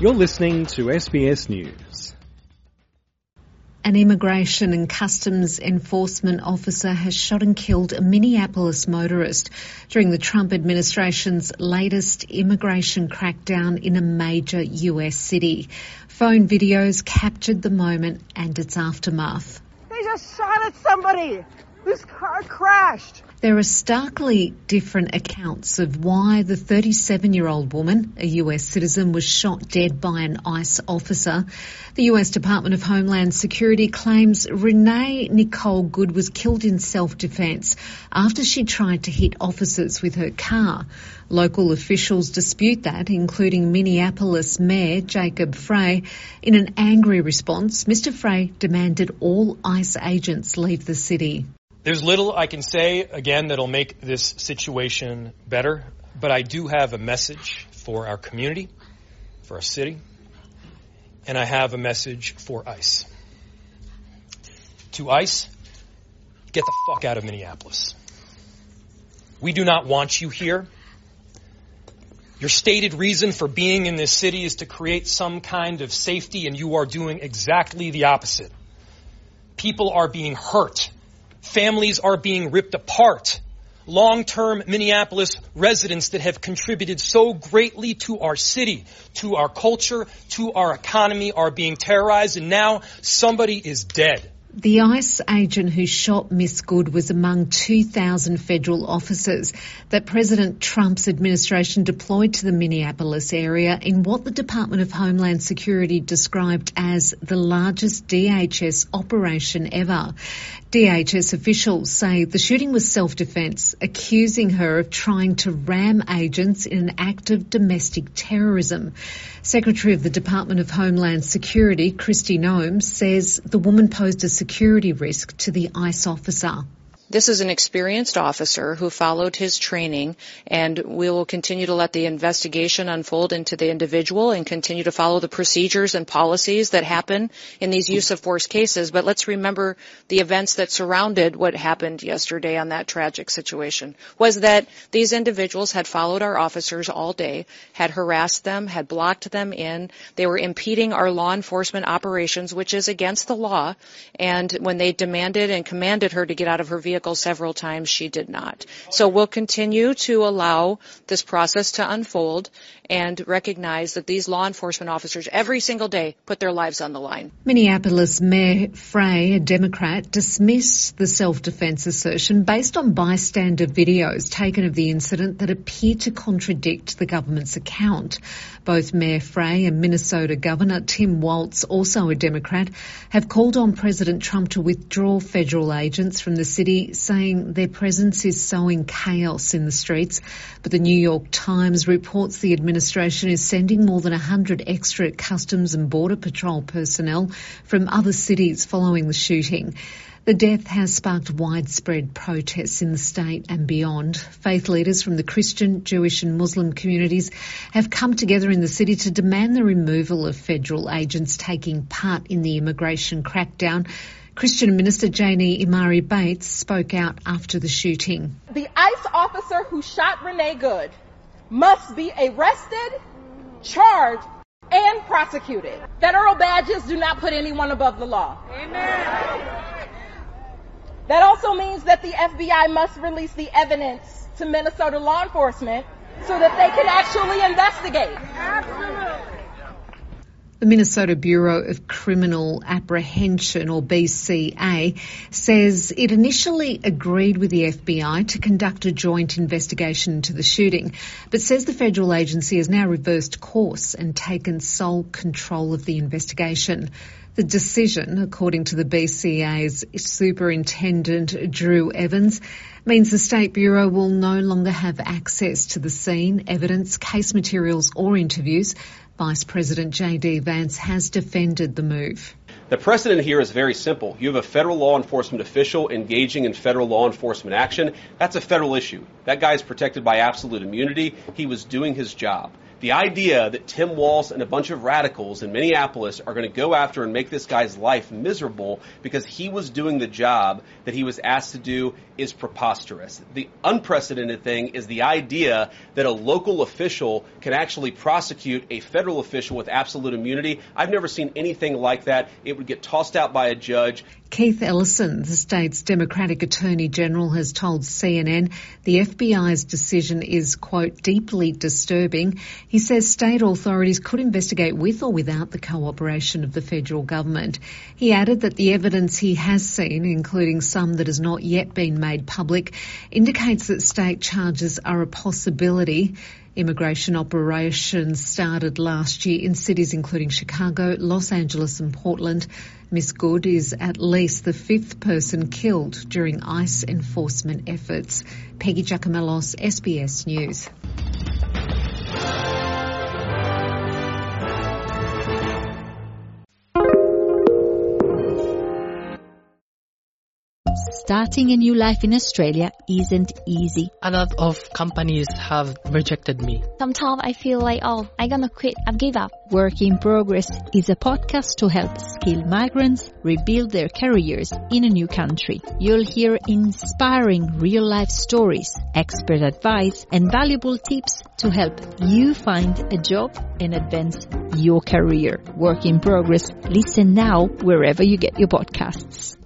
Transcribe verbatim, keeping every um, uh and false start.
You're listening to S B S News. An immigration and customs enforcement officer has shot and killed a Minneapolis motorist during the Trump administration's latest immigration crackdown in a major U S city. Phone videos captured the moment and its aftermath. They just shot at somebody whose car crashed. There are starkly different accounts of why the thirty-seven-year-old woman, a U S citizen, was shot dead by an ICE officer. The U S Department of Homeland Security claims Renee Nicole Good was killed in self-defense after she tried to hit officers with her car. Local officials dispute that, including Minneapolis Mayor Jacob Frey. In an angry response, Mister Frey demanded all ICE agents leave the city. There's little I can say, again, that'll make this situation better, but I do have a message for our community, for our city, and I have a message for ICE. To ICE, get the fuck out of Minneapolis. We do not want you here. Your stated reason for being in this city is to create some kind of safety, and you are doing exactly the opposite. People are being hurt. Families are being ripped apart. Long-term Minneapolis residents that have contributed so greatly to our city, to our culture, to our economy are being terrorized, and now somebody is dead. The ICE agent who shot Miss Good was among two thousand federal officers that President Trump's administration deployed to the Minneapolis area in what the Department of Homeland Security described as the largest D H S operation ever. D H S officials say the shooting was self-defense, accusing her of trying to ram agents in an act of domestic terrorism. Secretary of the Department of Homeland Security, Kristi Noem, says the woman posed a security risk to the ICE officer. This is an experienced officer who followed his training, and we will continue to let the investigation unfold into the individual and continue to follow the procedures and policies that happen in these use of force cases. But let's remember the events that surrounded what happened yesterday on that tragic situation was that these individuals had followed our officers all day, had harassed them, had blocked them in. They were impeding our law enforcement operations, which is against the law. And when they demanded and commanded her to get out of her vehicle several times, she did not. So we'll continue to allow this process to unfold and recognize that these law enforcement officers every single day put their lives on the line. Minneapolis Mayor Frey, a Democrat, dismissed the self-defense assertion based on bystander videos taken of the incident that appear to contradict the government's account. Both Mayor Frey and Minnesota Governor Tim Walz, also a Democrat, have called on President Trump to withdraw federal agents from the city, saying their presence is sowing chaos in the streets. But the New York Times reports the administration is sending more than one hundred extra Customs and Border Patrol personnel from other cities following the shooting. The death has sparked widespread protests in the state and beyond. Faith leaders from the Christian, Jewish and Muslim communities have come together in the city to demand the removal of federal agents taking part in the immigration crackdown. Christian Minister Janie Imari Bates spoke out after the shooting. The ICE officer who shot Renee Good must be arrested, charged, and prosecuted. Federal badges do not put anyone above the law. Amen. That also means that the F B I must release the evidence to Minnesota law enforcement so that they can actually investigate. Absolutely. The Minnesota Bureau of Criminal Apprehension, or B C A, says it initially agreed with the F B I to conduct a joint investigation into the shooting, but says the federal agency has now reversed course and taken sole control of the investigation. The decision, according to the B C A's Superintendent Drew Evans, means the State Bureau will no longer have access to the scene, evidence, case materials or interviews. Vice President J D Vance has defended the move. The precedent here is very simple. You have a federal law enforcement official engaging in federal law enforcement action. That's a federal issue. That guy is protected by absolute immunity. He was doing his job. The idea that Tim Walz and a bunch of radicals in Minneapolis are going to go after and make this guy's life miserable because he was doing the job that he was asked to do is preposterous. The unprecedented thing is the idea that a local official can actually prosecute a federal official with absolute immunity. I've never seen anything like that. It would get tossed out by a judge. Keith Ellison, the state's Democratic Attorney General, has told C N N the F B I's decision is, quote, deeply disturbing. He says state authorities could investigate with or without the cooperation of the federal government. He added that the evidence he has seen, including some that has not yet been made public, indicates that state charges are a possibility. Immigration operations started last year in cities including Chicago, Los Angeles and Portland. Miss Good is at least the fifth person killed during ICE enforcement efforts. Peggy Giacomellos, S B S News. Starting a new life in Australia isn't easy. A lot of companies have rejected me. Sometimes I feel like, oh, I'm gonna quit, I've give up. Work in Progress is a podcast to help skilled migrants rebuild their careers in a new country. You'll hear inspiring real-life stories, expert advice, and valuable tips to help you find a job and advance your career. Work in Progress. Listen now wherever you get your podcasts.